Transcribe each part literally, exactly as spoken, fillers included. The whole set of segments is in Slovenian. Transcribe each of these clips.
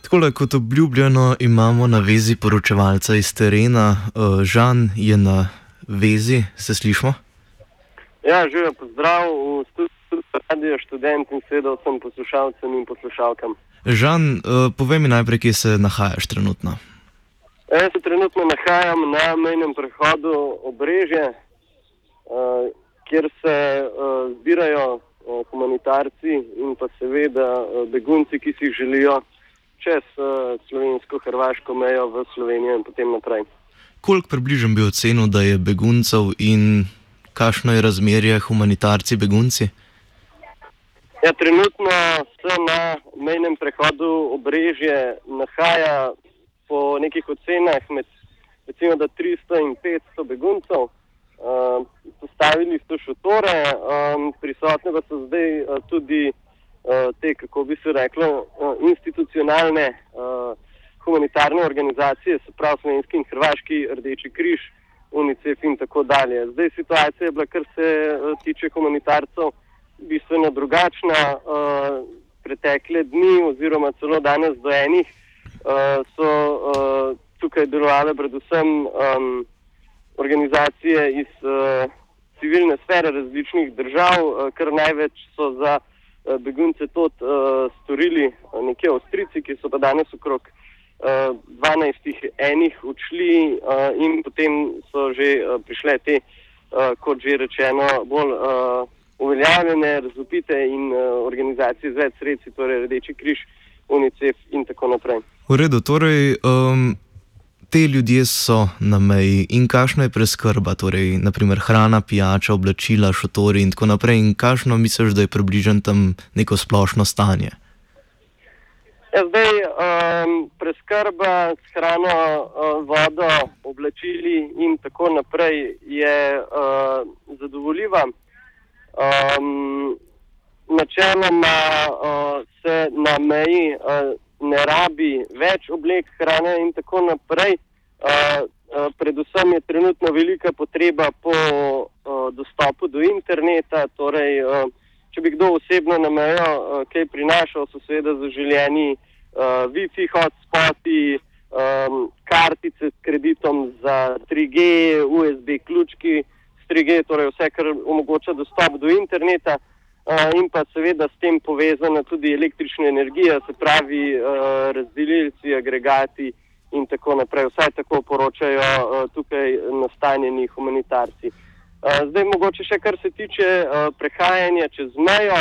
Takole kot obljubljeno imamo na vezi poročevalca iz terena. Žan je na vezi, se slišmo? Ja, živijo, pozdrav v studiu Radio Študent in seveda vsem poslušalcem in poslušalkam. Žan, povej mi najprej, kje se nahajaš trenutno? Jaz se trenutno nahajam na mejnem prehodu Obrežje, kjer se zbirajo humanitarci in pa seveda begunci, ki si jih želijo čez slovensko-hrvaško mejo v Slovenijo in potem naprej. Koliko približno bi ocenil, da je beguncev in kakšno je razmerje humanitarci-begunci? Ja, trenutno se na mejnem prehodu Obrežje nahaja po nekih ocenah med recimo da tristo in petsto beguncev. Uh, postavili so šotore, um, prisotne pa so zdaj uh, tudi uh, te, kako bi se reklo, uh, institucionalne uh, humanitarne organizacije, se pravi Slovenski in Hrvaški Rdeči križ, UNICEF in tako dalje. Zdaj situacija je bila, kar se uh, tiče humanitarcev, bistveno drugačna. Uh, pretekle dni oziroma celo danes do enih uh, so uh, tukaj delovale predvsem um, organizacije iz uh, civilne sfere različnih držav, uh, kar največ so za uh, begunce tot uh, storili uh, nekje Avstrijci, ki so pa danes okrog uh, dvanajstih enih odšli uh, in potem so že uh, prišle te, uh, kot že rečeno, bolj uh, uveljavljene, razvpite in uh, organizacije z več sredstvi, torej Rdeči križ, UNICEF in tako naprej. V redu, torej um... te ljudje so na meji in kakšna je preskrba, torej naprimer hrana, pijača, oblačila, šotori in tako naprej, in kakšno misliš, da je približno tam neko splošno stanje? Ja, zdaj um, preskrba s hrano, uh, vodo, oblačili in tako naprej je uh, zadovoljiva. Um, načeloma uh, se na meji uh, ne rabi več oblek, hrane in tako naprej. Uh, uh, predvsem je trenutno velika potreba po uh, dostopu do interneta, torej uh, če bi kdo osebno na mejo uh, kaj prinašal, so seveda zaželjeni uh, Wi-Fi hotspoti, um, kartice s kreditom za tri G, U S B ključki s tri G, torej vse, kar omogoča dostop do interneta. Uh, in pa seveda s tem povezana tudi električna energija, se pravi uh, razdelilci, agregati in tako naprej. Vsaj tako poročajo uh, tukaj nastanjeni humanitarci. Uh, zdaj mogoče še kar se tiče uh, prehajanja čez mejo.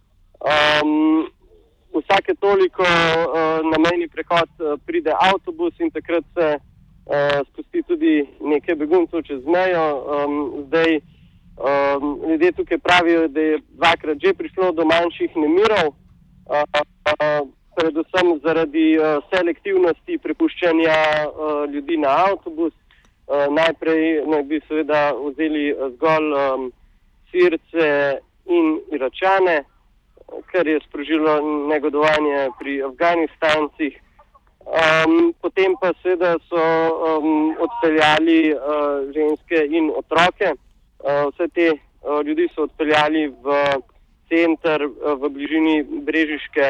Um, vsake toliko uh, na mejni prehod uh, pride avtobus in takrat se uh, spusti tudi nekaj beguncev čez mejo. Um, zdaj Um, ljudje tukaj pravijo, da je dvakrat že prišlo do manjših nemirov, uh, uh, predvsem zaradi uh, selektivnosti prepuščanja uh, ljudi na avtobus. Uh, najprej naj bi seveda vzeli zgolj um, Sirce in Iračane, kar je sprožilo negodovanje pri Afganistancih. Um, potem pa seveda so um, odpeljali uh, ženske in otroke. Uh, vse te uh, ljudi so odpeljali v center uh, v bližini brežiške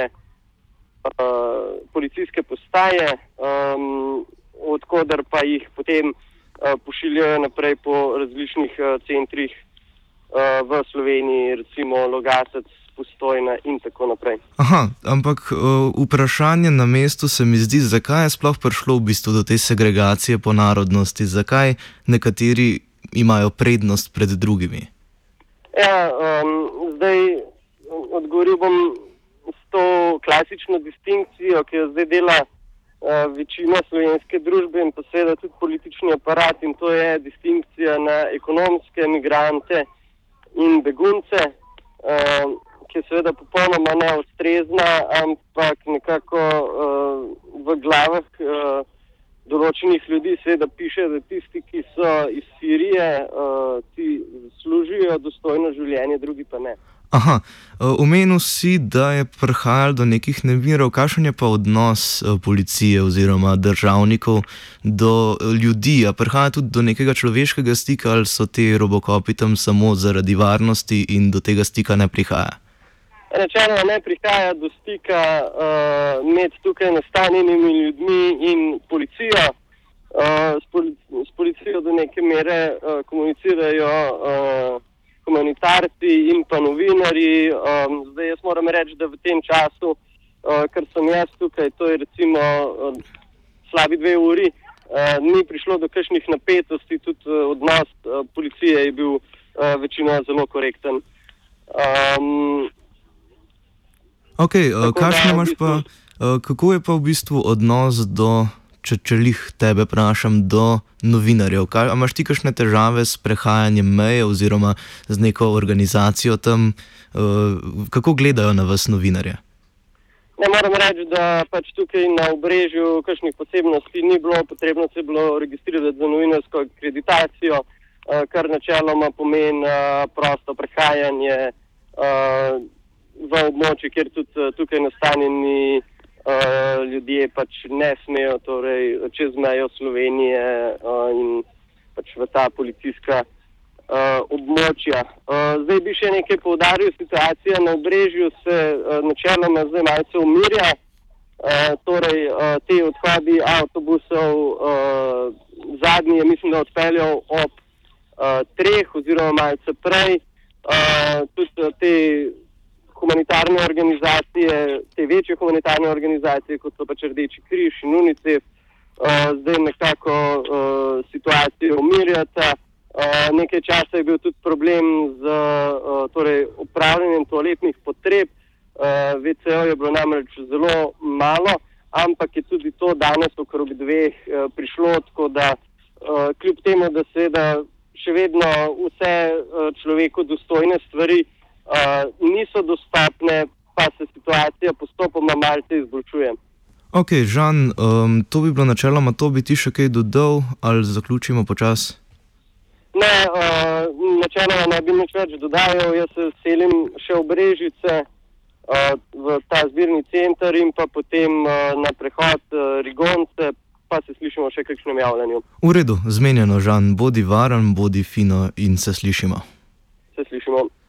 uh, policijske postaje, um, odkudar pa jih potem uh, pošiljajo naprej po različnih uh, centrih uh, v Sloveniji, recimo Logatec, Postojna in tako naprej. Aha, ampak uh, vprašanje na mestu se mi zdi, zakaj je sploh prišlo v bistvu do te segregacije po narodnosti, zakaj nekateri imajo prednost pred drugimi? Ja, um, zdaj odgovoril bom s to klasično distinkcijo, ki jo zdaj dela uh, večina slovenske družbe in pa seveda tudi politični aparat, in to je distinkcija na ekonomske migrante in begunce, uh, ki je seveda popolnoma neustrezna, ampak nekako uh, v glavah uh, določenih ljudi seveda piše, da tisti, ki so iz Sirije, uh, ti služijo dostojno življenje, drugi pa ne. Aha, omenil si, da je prihajalo do nekih nemirov. Kakšen je pa odnos policije oziroma državnikov do ljudi? A prihaja tudi do nekega človeškega stika ali so te robokopi tam samo zaradi varnosti in do tega stika ne prihaja? načeloma ne prihaja do stika uh, med tukaj nastanjenimi ljudmi in policijo. Uh, s, polic s policijo do neke mere uh, komunicirajo uh, humanitarci in pa novinarji. Um, zdaj jaz moram reči, da v tem času, uh, ker sem jaz tukaj, to je recimo uh, slabi dve uri, uh, ni prišlo do kakšnih napetosti, tudi uh, odnos uh, policije je bil uh, večino zelo korekten. Um, ok, uh, kakšno imaš pa, uh, kako je pa v bistvu odnos do, če, če lih tebe vprašam, do novinarjev? Kaj, a imaš ti kakšne težave s prehajanjem meje oziroma z neko organizacijo tam? Uh, kako gledajo na vas novinarje? Ne, moram reči, da pač tukaj na Obrežju kakšnih posebnosti ni bilo, potrebno se je bilo registrirati za novinarsko akreditacijo, uh, kar načeloma pomeni uh, prosto prehajanje uh, v območju, kjer tudi uh, tukaj nastanjeni uh, ljudje pač ne smejo torej, čez mejo Slovenije uh, in pač v ta policijska uh, območja. Uh, zdaj bi še nekaj poudaril, situacija na Obrežju se uh, načeloma zdaj malce umirja, uh, torej uh, te odhodi avtobusov, uh, zadnji je mislim, da odpeljal ob uh, treh oziroma malce prej, uh, tudi te humanitarne organizacije, te večje humanitarne organizacije, kot so pač Rdeči križ in UNICEF, uh, zdaj nekako uh, situacijo umirjata. Uh, nekaj časa je bil tudi problem z uh, torej, upravljanjem toaletnih potreb. Uh, ve ce jev je bilo namreč zelo malo, ampak je tudi to danes okrog dveh uh, prišlo, tako da uh, kljub temu, da seveda še vedno vse uh, človeku dostojne stvari Uh, niso dostopne, pa se situacija postopoma malce izboljšuje. Ok, Žan, um, to bi bilo načeloma, to bi ti še kaj dodal ali zaključimo počas? Ne, uh, načeloma ne bi nič več dodajal, jaz se selim še v Brežice, uh, v ta zbirni center in pa potem uh, na prehod uh, Rigonce, pa se slišimo še kakšnem javljanju. V redu, zmenjeno, Žan, bodi varen, bodi fino in se slišimo. Se slišimo.